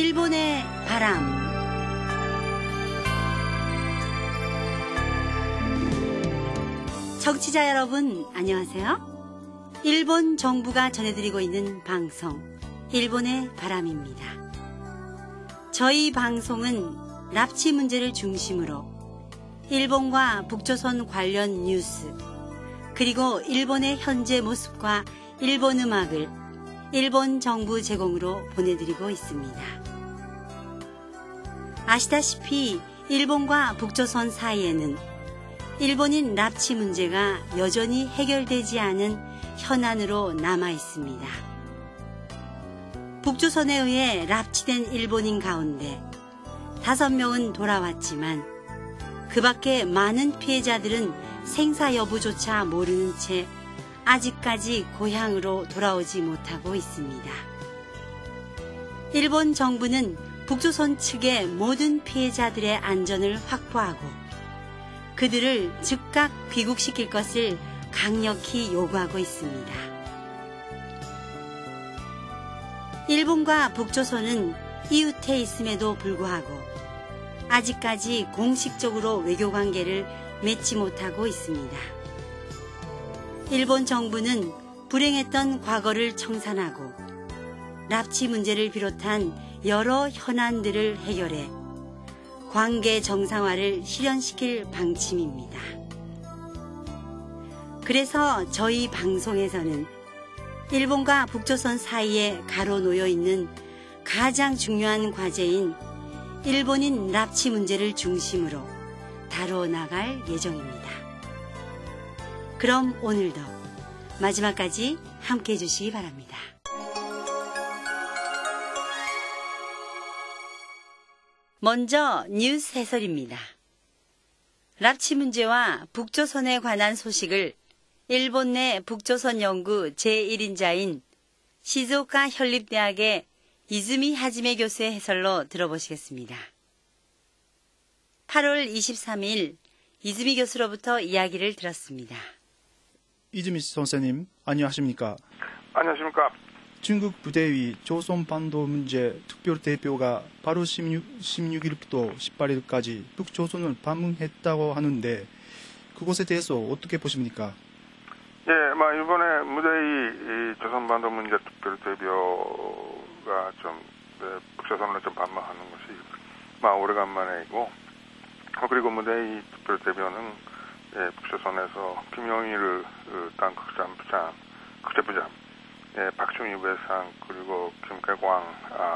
일본의 바람. 청취자 여러분, 안녕하세요. 일본 정부가 전해드리고 있는 방송, 일본의 바람입니다. 저희 방송은 납치 문제를 중심으로 일본과 북조선 관련 뉴스, 그리고 일본의 현재 모습과 일본 음악을 일본 정부 제공으로 보내드리고 있습니다. 아시다시피 일본과 북조선 사이에는 일본인 납치 문제가 여전히 해결되지 않은 현안으로 남아 있습니다. 북조선에 의해 납치된 일본인 가운데 5명은 돌아왔지만 그 밖에 많은 피해자들은 생사 여부조차 모르는 채 아직까지 고향으로 돌아오지 못하고 있습니다. 일본 정부는 북조선 측의 모든 피해자들의 안전을 확보하고 그들을 즉각 귀국시킬 것을 강력히 요구하고 있습니다. 일본과 북조선은 이웃해 있음에도 불구하고 아직까지 공식적으로 외교관계를 맺지 못하고 있습니다. 일본 정부는 불행했던 과거를 청산하고 납치 문제를 비롯한 여러 현안들을 해결해 관계 정상화를 실현시킬 방침입니다. 그래서 저희 방송에서는 일본과 북조선 사이에 가로놓여 있는 가장 중요한 과제인 일본인 납치 문제를 중심으로 다뤄나갈 예정입니다. 그럼 오늘도 마지막까지 함께해 주시기 바랍니다. 먼저 뉴스 해설입니다. 납치 문제와 북조선에 관한 소식을 일본 내 북조선 연구 제1인자인 시즈오카 현립대학의 이즈미 하지메 교수의 해설로 들어보시겠습니다. 8월 23일 이즈미 교수로부터 이야기를 들었습니다. 이즈미 선생님, 안녕하십니까? 안녕하십니까? 중국 부대위 조선반도 문제 특별대표가 8월 16일부터 18일까지 북조선을 방문했다고 하는데 그것에 대해서 어떻게 보십니까? 예, 이번에 무대위 조선반도 문제 특별대표가 북조선으로 좀 방문하는 것이 오래간만이고, 그리고 무대위 특별대표는 북조선에서 김용일 당 국제부장, 박준희 외상, 그리고 김계광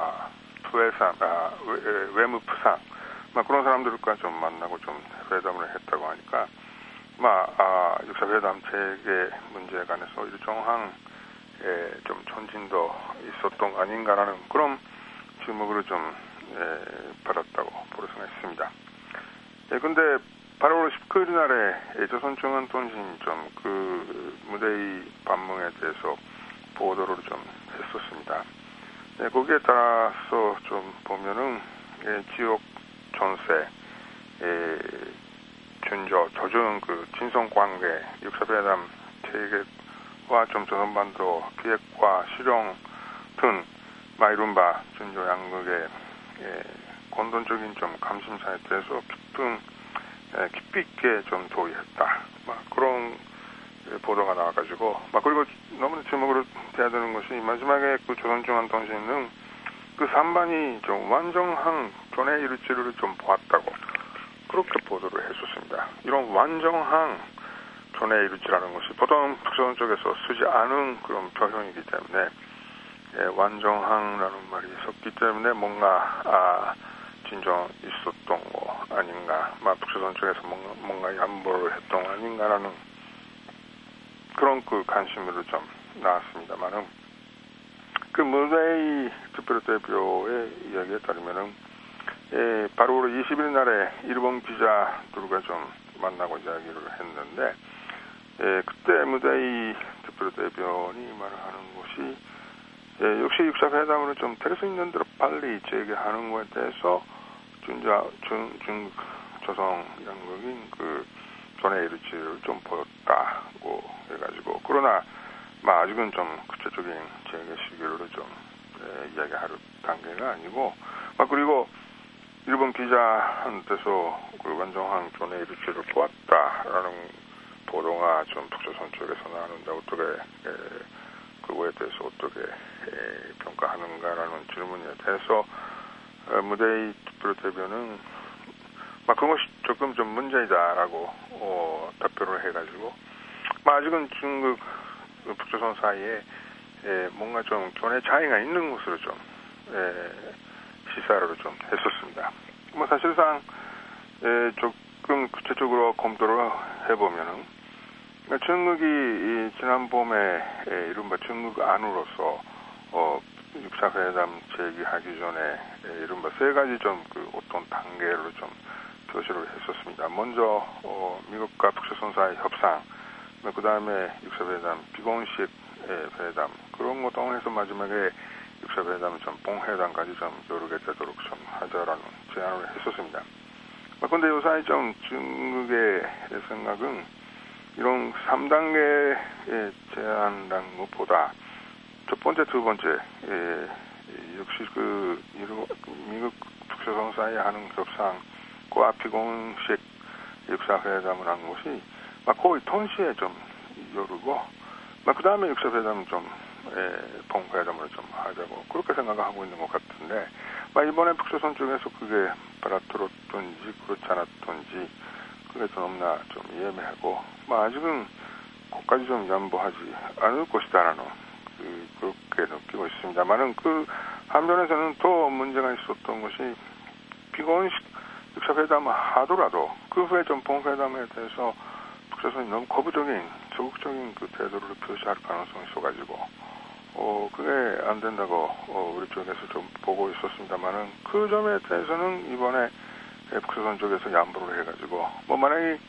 외무부상, 그런 사람들과 좀 만나고 좀 회담을 했다고 하니까, 육사회담 체계 문제에 관해서 일정한 좀 전진도 있었던 거 아닌가라는 그런 주목을 좀 받았다고 볼 수가 있습니다. 근데 8월 19일 날에 조선중앙통신이 좀 그 무대위 방문에 대해서 보도를 좀 했었습니다. 거기에 따라서 좀 보면은 지역 전세, 조정 진성관계, 육사회담 체계와 좀 조선반도 기획과 실용 등 이른바 준조 양국의 공동적인 좀 감심사에 대해서 깊이 있게 좀 도의했다. 그런 보도가 나와가지고, 그리고 너무 주목으로 돼야 되는 것이 마지막에 그 조선중앙통신은 그 산반이 좀 완전한 교내 일치를 좀 보았다고 그렇게 보도를 했었습니다. 이런 완전한 교내 일치라는 것이 보통 북조선 쪽에서 쓰지 않은 그런 표현이기 때문에 완전한라는 말이 있었기 때문에 뭔가 진정 있었던 거 아닌가, 북조선 쪽에서 뭔가 양보를 했던 거 아닌가라는 그런 그 관심으로 좀 나왔습니다만은, 그 무대위 특별대표의 이야기에 따르면은 8월 20일 날에 일본 기자들과 좀 만나고 이야기를 했는데, 그때 무대위 특별대표니 말하는 것이 역시 육사회담으로 좀 될 수 있는 대로 빨리 재개하는 것에 대해서 조선 양국인 그 전의 일치를 좀 보였다고 해가지고, 그러나 아직은 좀 구체적인 재개 시기를 좀 이야기할 단계가 아니고, 그리고 일본 기자한테서 그 원정황 존의 일치를 보았다라는 보도가 좀 북조선 쪽에서 나오는데 어떻게 그거에 대해서 어떻게 평가하는가라는 질문에 대해서 무대의 특별대변은 그것이 조금 좀 문제이다라고 답변을 해가지고 아직은 중국 북조선 사이에 뭔가 좀 견해 차이가 있는 것으로 좀 시사를 좀 했었습니다. 사실상 조금 구체적으로 검토를 해보면은 중국이 지난 봄에 이른바 중국 안으로서 6차 회담 제기하기 전에 이른바 세 가지 좀 그 어떤 단계로 좀 표시를 했었습니다. 먼저 미국과 북조선 사이 협상, 그 다음에 6차 회담 비공식 회담 그런 거 통해서 마지막에 6차 회담 좀 봉회담까지 좀 이루게 되도록 좀 하자라는 제안을 했었습니다. 근데 요사이 좀 중국의 생각은 이런 3단계의 제안한 것보다 첫 번째, 두 번째 역시 그 미국 북조선 사이 하는 협상과 비공식 6차 회담을 한 것이 거의 동시에 좀 이루고 그 다음에 6차 회담 좀 봉회담을 좀 하자고 그렇게 생각하고 있는 것 같은데 이번에 북조선 쪽에서 그게 받아들었던지 그렇지 않았던지 그게 좀 너무나 좀 예매하고 아직은 그까지 좀 양보하지 않을 것이다라는 그렇게 느끼고 있습니다만은 그 한면에서는 또 문제가 있었던 것이 비공식 6차 회담을 하더라도 그 후에 좀 봉회담에 대해서 북조선이 너무 거부적인 적극적인 그 태도를 표시할 가능성이 있어가지고 그게 안 된다고 우리 쪽에서 좀 보고 있었습니다만은 그 점에 대해서는 이번에 북조선 쪽에서 양보를 해가지고 만약에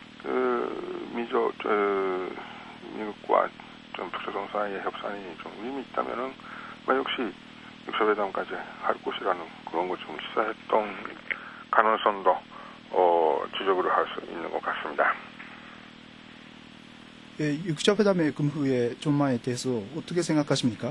미국과 좀 북조선 사이의 협상이 좀 의미 있다면은 역시 6차 회담까지 할 것이라는 그런 걸 좀 시사했던 가능성도 지적으로 할 수 있는 것 같습니다. 6차 회담의 금후의 전망에 대해서 어떻게 생각하십니까?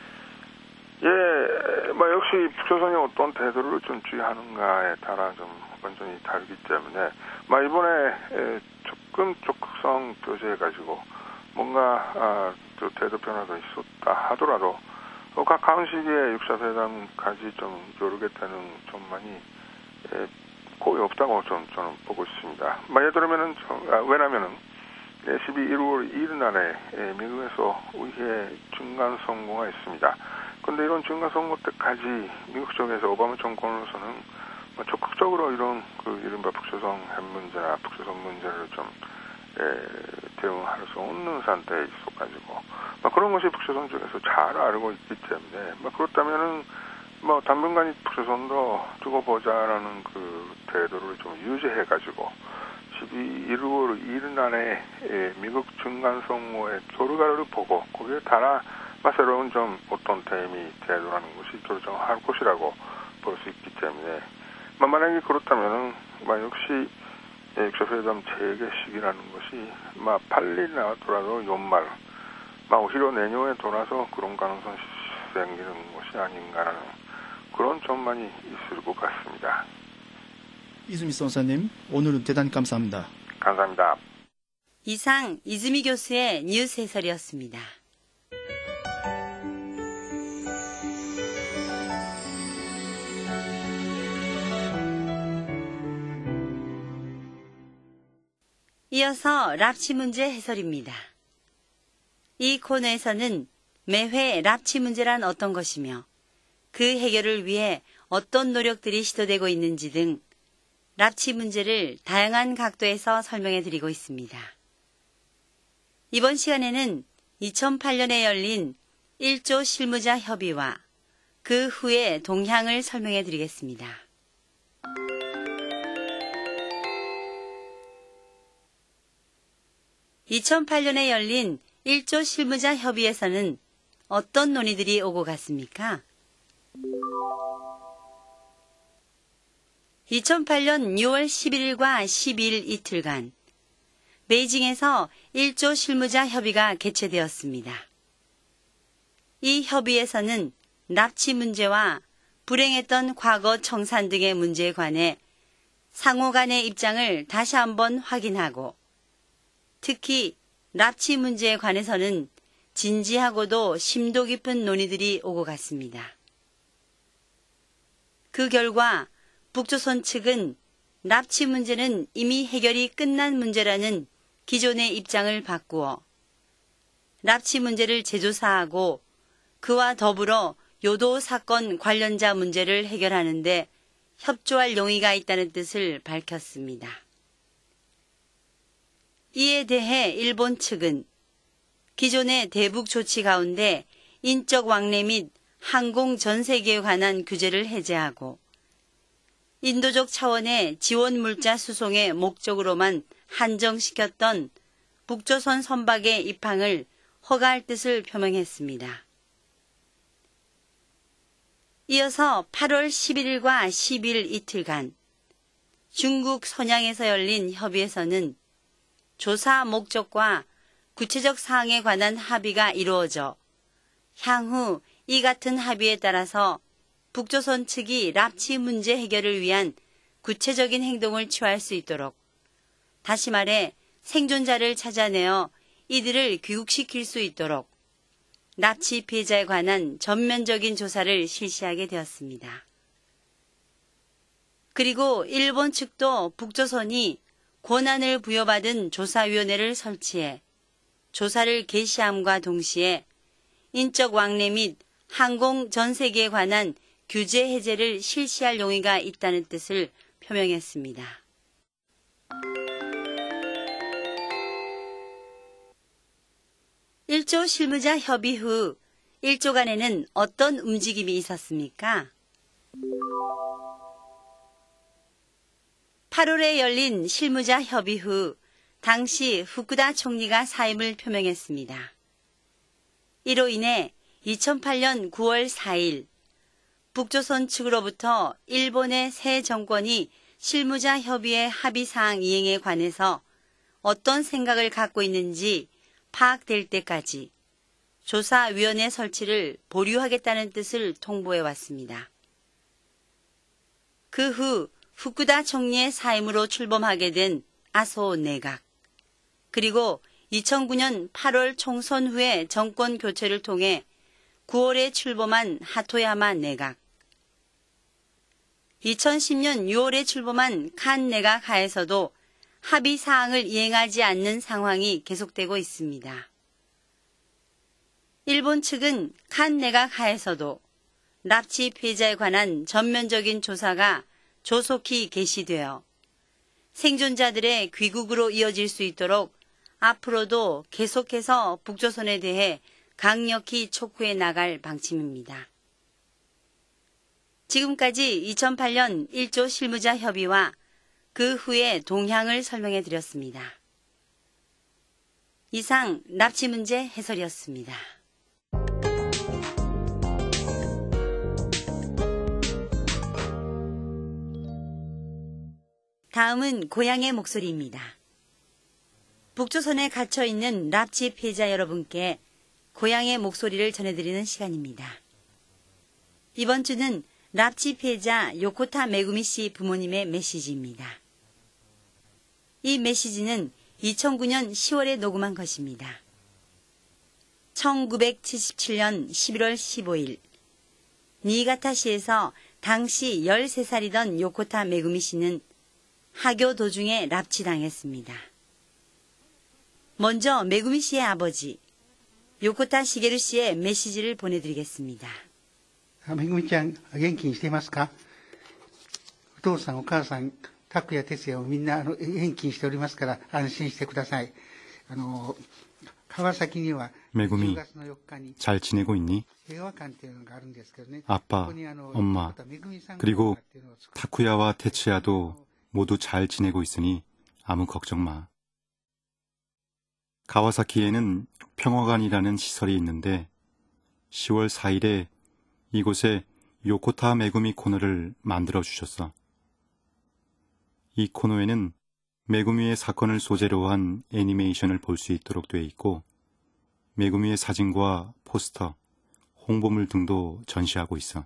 역시 북조선이 어떤 태도를 좀 취하는가에 따라 좀 완전히 다르기 때문에 이번에 조금 적극성 표시해가지고 뭔가 태도 변화가 있었다 하더라도 가까운 시기에 6차 회담까지 좀 이루게 되는 전망이 거의 없다고 저는 보고 있습니다. 예를 들면은 왜냐면은 12월 1일 날에 미국에서 의회 중간 선거가 있습니다. 그런데 이런 중간 선거 때까지 미국 쪽에서 오바마 정권으로서는 적극적으로 이런 그 이른바 북조선 핵 문제나 북조선 문제를 좀 대응할 수 없는 상태에 있어가지고 그런 것이 북조선 쪽에서 잘 알고 있기 때문에 그렇다면은 당분간 북조선도 두고 보자라는 그 태도를 좀 유지해가지고 12월 1일 날에 미국 중간 선거의 결과를 보고 거기에 따라 새로운 좀 어떤 태도라는 것이 결정할 것이라고 볼 수 있기 때문에 만약에 그렇다면은 역시 6차 회담 재개 시기라는 것이 빨리 나왔더라도 연말 오히려 내년에 돌아서 그런 가능성이 생기는 것이 아닌가라는 그런 전망이 있을 것 같습니다. 이수미 선생님, 오늘은 대단히 감사합니다. 감사합니다. 이상 이수미 교수의 뉴스 해설이었습니다. 이어서 납치 문제 해설입니다. 이 코너에서는 매회 납치 문제란 어떤 것이며 그 해결을 위해 어떤 노력들이 시도되고 있는지 등 납치 문제를 다양한 각도에서 설명해 드리고 있습니다. 이번 시간에는 2008년에 열린 1조 실무자 협의와 그 후의 동향을 설명해 드리겠습니다. 2008년에 열린 1조 실무자 협의에서는 어떤 논의들이 오고 갔습니까? 2008년 6월 11일과 12일 이틀간 베이징에서 1조 실무자 협의가 개최되었습니다. 이 협의에서는 납치 문제와 불행했던 과거 청산 등의 문제에 관해 상호 간의 입장을 다시 한번 확인하고 특히 납치 문제에 관해서는 진지하고도 심도 깊은 논의들이 오고 갔습니다. 그 결과 북조선 측은 납치 문제는 이미 해결이 끝난 문제라는 기존의 입장을 바꾸어 납치 문제를 재조사하고 그와 더불어 요도 사건 관련자 문제를 해결하는 데 협조할 용의가 있다는 뜻을 밝혔습니다. 이에 대해 일본 측은 기존의 대북 조치 가운데 인적 왕래 및 항공 전세계에 관한 규제를 해제하고 인도적 차원의 지원 물자 수송의 목적으로만 한정시켰던 북조선 선박의 입항을 허가할 뜻을 표명했습니다. 이어서 8월 11일과 12일 이틀간 중국 선양에서 열린 협의에서는 조사 목적과 구체적 사항에 관한 합의가 이루어져 향후 이 같은 합의에 따라서 북조선 측이 납치 문제 해결을 위한 구체적인 행동을 취할 수 있도록, 다시 말해 생존자를 찾아내어 이들을 귀국시킬 수 있도록 납치 피해자에 관한 전면적인 조사를 실시하게 되었습니다. 그리고 일본 측도 북조선이 권한을 부여받은 조사위원회를 설치해 조사를 개시함과 동시에 인적 왕래 및 항공 전세계에 관한 규제 해제를 실시할 용의가 있다는 뜻을 표명했습니다. 일조 실무자 협의 후 1조 간에는 어떤 움직임이 있었습니까? 8월에 열린 실무자 협의 후 당시 후쿠다 총리가 사임을 표명했습니다. 이로 인해 2008년 9월 4일 북조선 측으로부터 일본의 새 정권이 실무자 협의의 합의사항 이행에 관해서 어떤 생각을 갖고 있는지 파악될 때까지 조사위원회 설치를 보류하겠다는 뜻을 통보해 왔습니다. 그 후 후쿠다 총리의 사임으로 출범하게 된 아소 내각, 그리고 2009년 8월 총선 후에 정권 교체를 통해 9월에 출범한 하토야마 내각, 2010년 6월에 출범한 칸 내각 하에서도 합의 사항을 이행하지 않는 상황이 계속되고 있습니다. 일본 측은 칸 내각 하에서도 납치 피해자에 관한 전면적인 조사가 조속히 개시되어 생존자들의 귀국으로 이어질 수 있도록 앞으로도 계속해서 북조선에 대해 강력히 촉구해 나갈 방침입니다. 지금까지 2008년 1조 실무자 협의와 그 후의 동향을 설명해 드렸습니다. 이상 납치 문제 해설이었습니다. 다음은 고향의 목소리입니다. 북조선에 갇혀있는 납치 피해자 여러분께 고향의 목소리를 전해드리는 시간입니다. 이번 주는 납치 피해자 요코타 메구미 씨 부모님의 메시지입니다. 이 메시지는 2009년 10월에 녹음한 것입니다. 1977년 11월 15일 니가타시에서 당시 13살이던 요코타 메구미 씨는 하교 도중에 납치당했습니다. 먼저 메구미 씨의 아버지 요코타 시게루 씨의 메시지를 보내드리겠습니다. めぐみちゃん、元気にしていますか？お父さん、お母さん、拓也、哲也をみんな元気にしておりますから安心してください。川崎には10月の4日に 잘 지내고 있니? 平和館っていうのがあるんですけどね。 아빠, 엄마, 그리고 타쿠야와 테츠야도 모두 잘 지내고 있으니 아무 걱정 마. 가와사키에는 평화관이라는 시설이 있는데 10월 4일에 이곳에 요코타 메구미 코너를 만들어 주셨어. 이 코너에는 메구미의 사건을 소재로 한 애니메이션을 볼 수 있도록 돼 있고 메구미의 사진과 포스터, 홍보물 등도 전시하고 있어.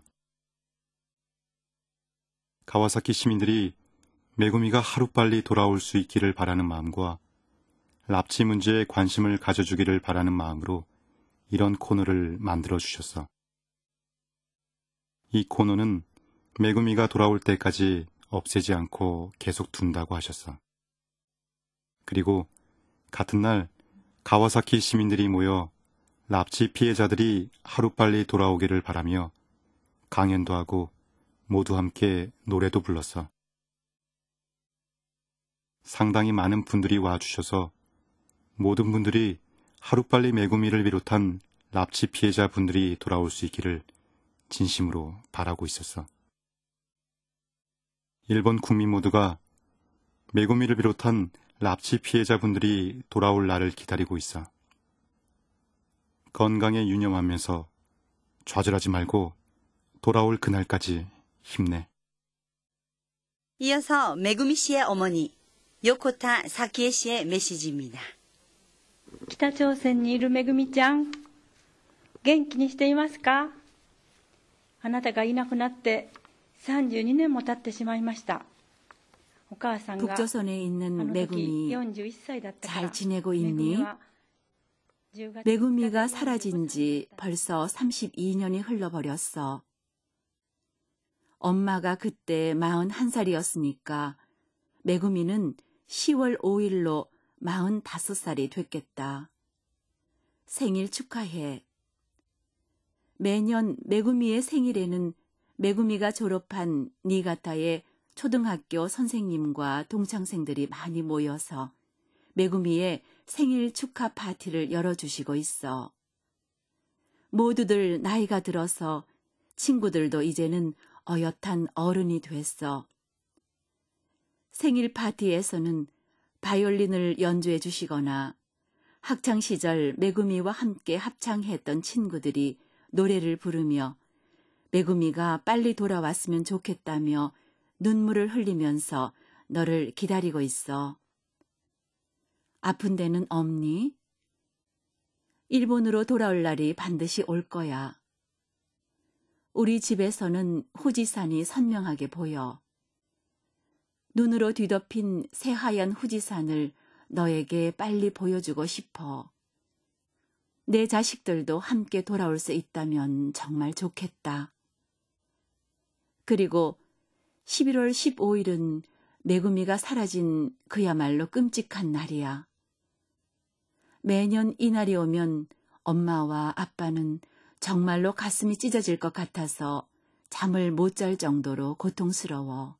가와사키 시민들이 메구미가 하루빨리 돌아올 수 있기를 바라는 마음과 납치 문제에 관심을 가져주기를 바라는 마음으로 이런 코너를 만들어 주셨어. 이 코너는 메구미가 돌아올 때까지 없애지 않고 계속 둔다고 하셨어. 그리고 같은 날 가와사키 시민들이 모여 납치 피해자들이 하루빨리 돌아오기를 바라며 강연도 하고 모두 함께 노래도 불렀어. 상당히 많은 분들이 와주셔서 모든 분들이 하루빨리 메구미를 비롯한 납치 피해자 분들이 돌아올 수 있기를 진심으로 바라고 있었어. 일본 국민 모두가 메구미를 비롯한 납치 피해자 분들이 돌아올 날을 기다리고 있어. 건강에 유념하면서 좌절하지 말고 돌아올 그날까지 힘내. 이어서 메구미 씨의 어머니 요코타 사키에 씨의 메시지입니다. 北朝鮮にいるめぐみちゃん、元気にしていますか？あなたがいなくなって32年も経ってしまいました。お母さんが 북조선에 있는 あの時 메구미 41歳だったから 잘 지내고 있니? 메구미가 사라진 지 벌써 32년이 흘러버렸어. 엄마가 그때 41살이었으니까 메구미는 10월 5일로 45살이 됐겠다. 생일 축하해. 매년 메구미의 생일에는 메구미가 졸업한 니가타의 초등학교 선생님과 동창생들이 많이 모여서 메구미의 생일 축하 파티를 열어주시고 있어. 모두들 나이가 들어서 친구들도 이제는 어엿한 어른이 됐어. 생일 파티에서는 바이올린을 연주해 주시거나 학창시절 메구미와 함께 합창했던 친구들이 노래를 부르며 메구미가 빨리 돌아왔으면 좋겠다며 눈물을 흘리면서 너를 기다리고 있어. 아픈 데는 없니? 일본으로 돌아올 날이 반드시 올 거야. 우리 집에서는 후지산이 선명하게 보여. 눈으로 뒤덮인 새하얀 후지산을 너에게 빨리 보여주고 싶어. 내 자식들도 함께 돌아올 수 있다면 정말 좋겠다. 그리고 11월 15일은 메구미가 사라진 그야말로 끔찍한 날이야. 매년 이 날이 오면 엄마와 아빠는 정말로 가슴이 찢어질 것 같아서 잠을 못 잘 정도로 고통스러워.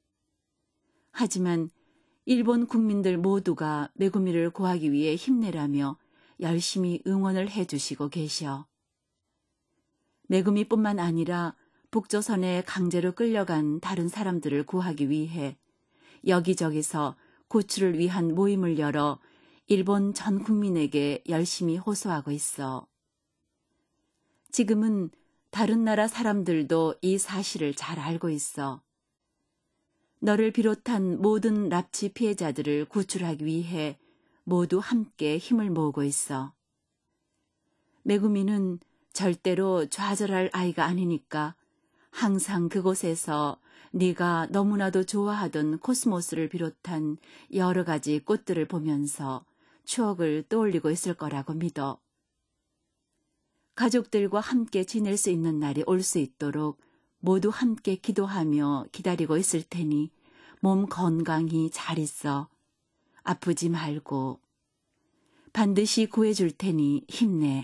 하지만 일본 국민들 모두가 메구미를 구하기 위해 힘내라며 열심히 응원을 해주시고 계셔. 메구미뿐만 아니라 북조선에 강제로 끌려간 다른 사람들을 구하기 위해 여기저기서 구출을 위한 모임을 열어 일본 전 국민에게 열심히 호소하고 있어. 지금은 다른 나라 사람들도 이 사실을 잘 알고 있어. 너를 비롯한 모든 납치 피해자들을 구출하기 위해 모두 함께 힘을 모으고 있어. 메구미는 절대로 좌절할 아이가 아니니까 항상 그곳에서 네가 너무나도 좋아하던 코스모스를 비롯한 여러 가지 꽃들을 보면서 추억을 떠올리고 있을 거라고 믿어. 가족들과 함께 지낼 수 있는 날이 올 수 있도록 모두 함께 기도하며 기다리고 있을 테니 몸 건강히 잘 있어. 아프지 말고. 반드시 구해줄 테니 힘내.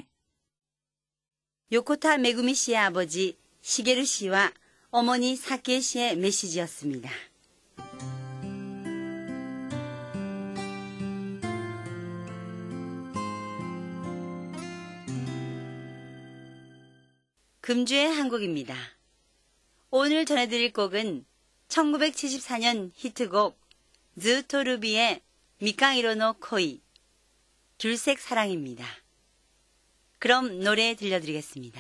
요코타 메구미 씨의 아버지 시게루 씨와 어머니 사키에 씨의 메시지였습니다. 금주의 한국입니다. 오늘 전해드릴 곡은 1974년 히트곡 즈토루비의 미카이로노 코이, 귤색 사랑입니다. 그럼 노래 들려드리겠습니다.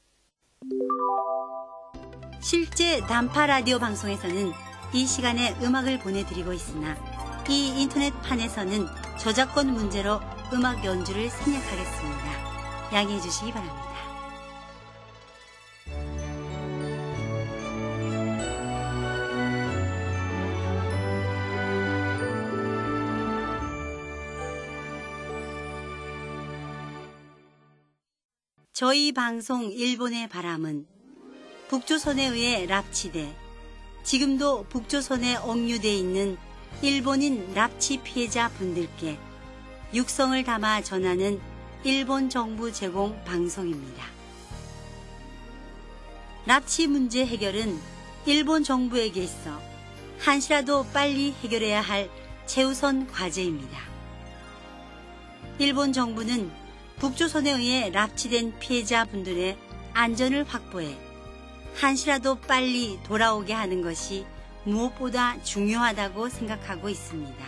실제 단파 라디오 방송에서는 이 시간에 음악을 보내드리고 있으나 이 인터넷판에서는 저작권 문제로 음악 연주를 생략하겠습니다. 양해해 주시기 바랍니다. 저희 방송 일본의 바람은 북조선에 의해 납치돼 지금도 북조선에 억류돼 있는 일본인 납치 피해자 분들께 육성을 담아 전하는 일본 정부 제공 방송입니다. 납치 문제 해결은 일본 정부에게 있어 한시라도 빨리 해결해야 할 최우선 과제입니다. 일본 정부는 북조선에 의해 납치된 피해자분들의 안전을 확보해 한시라도 빨리 돌아오게 하는 것이 무엇보다 중요하다고 생각하고 있습니다.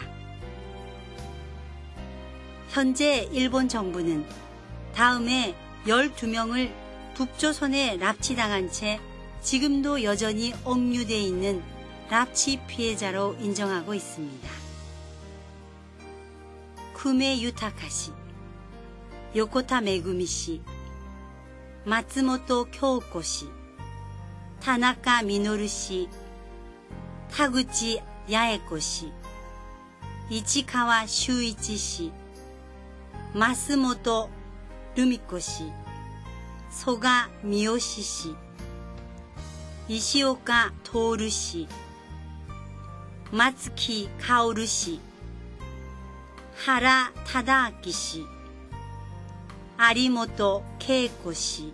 현재 일본 정부는 다음에 12명을 북조선에 납치당한 채 지금도 여전히 억류되어 있는 납치 피해자로 인정하고 있습니다. 쿠메 유타카시, 요코타 메구미씨, 마츠모토 교우코씨, 타나카 미노루씨, 타구치 야에코씨, 이치카와 슈이치씨, 마스모토 루미코씨, 소가 미요시씨, 이시오카 토오루씨, 마츠키 카오루씨, 하라 타다아키씨, 아리모토 케이코씨,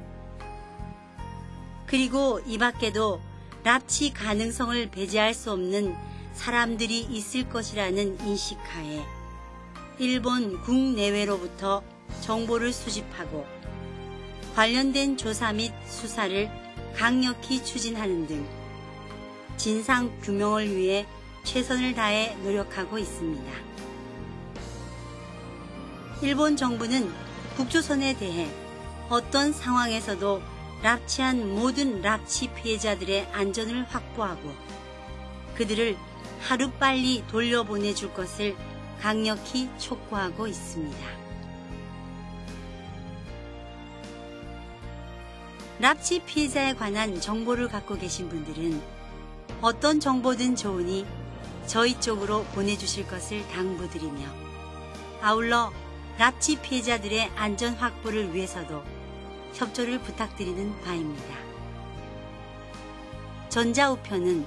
그리고 이 밖에도 납치 가능성을 배제할 수 없는 사람들이 있을 것이라는 인식하에 일본 국내외로부터 정보를 수집하고 관련된 조사 및 수사를 강력히 추진하는 등 진상 규명을 위해 최선을 다해 노력하고 있습니다. 일본 정부는 북조선에 대해 어떤 상황에서도 납치한 모든 납치 피해자들의 안전을 확보하고 그들을 하루빨리 돌려보내줄 것을 강력히 촉구하고 있습니다. 납치 피해자에 관한 정보를 갖고 계신 분들은 어떤 정보든 좋으니 저희 쪽으로 보내주실 것을 당부드리며 아울러 납치 피해자들의 안전 확보를 위해서도 협조를 부탁드리는 바입니다. 전자우편은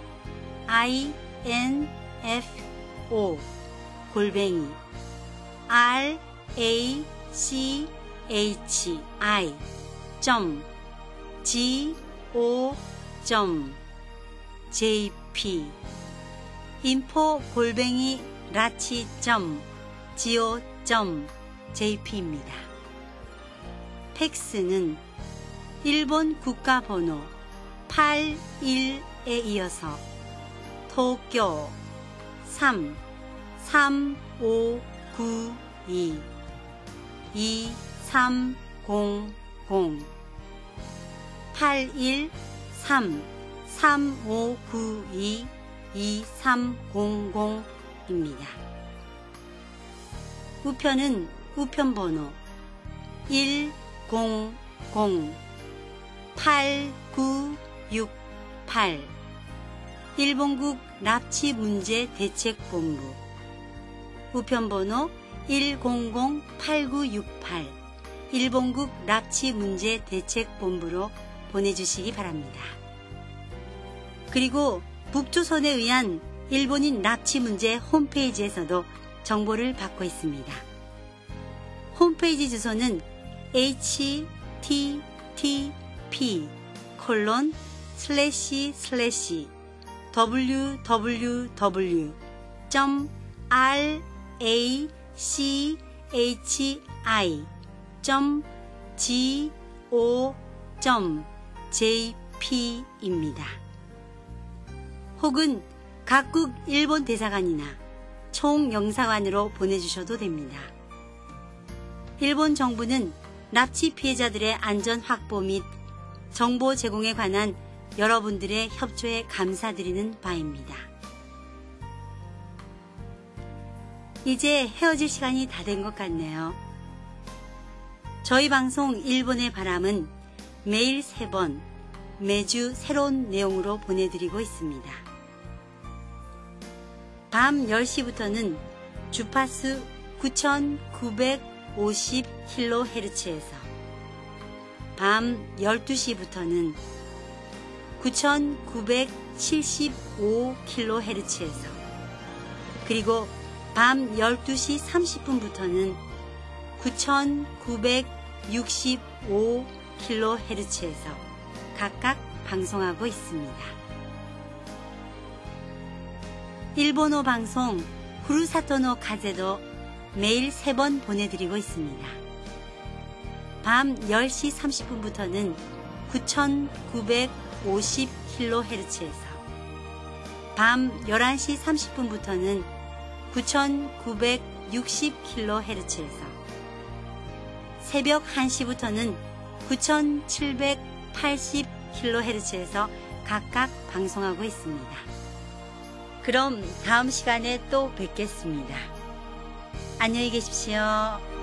info@rachi.go.jp info@rachi.go.jp입니다. 팩스는 일본 국가번호 81에 이어서 도쿄 33592 2300 813-3592 2300입니다. 우편은 우편번호 100-8968 일본국 납치문제대책본부 우편번호 100-8968 일본국 납치문제대책본부로 보내주시기 바랍니다. 그리고 북조선에 의한 일본인 납치 문제 홈페이지에서도 정보를 받고 있습니다. 홈페이지 주소는 www.rachi.go.jp입니다. 혹은 각국 일본 대사관이나 총영사관으로 보내주셔도 됩니다. 일본 정부는 납치 피해자들의 안전 확보 및 정보 제공에 관한 여러분들의 협조에 감사드리는 바입니다. 이제 헤어질 시간이 다 된 것 같네요. 저희 방송 일본의 바람은 매일 3번, 매주 새로운 내용으로 보내드리고 있습니다. 밤 10시부터는 주파수 9950kHz에서 밤 12시부터는 9,975kHz에서 그리고 밤 12시 30분부터는 9,965kHz에서 각각 방송하고 있습니다. 일본어 방송 후루사토노 카제도 매일 3번 보내드리고 있습니다. 밤 10시 30분부터는 9,950kHz에서 밤 11시 30분부터는 9,960kHz에서 새벽 1시부터는 9,780kHz에서 각각 방송하고 있습니다. 그럼 다음 시간에 또 뵙겠습니다. 안녕히 계십시오.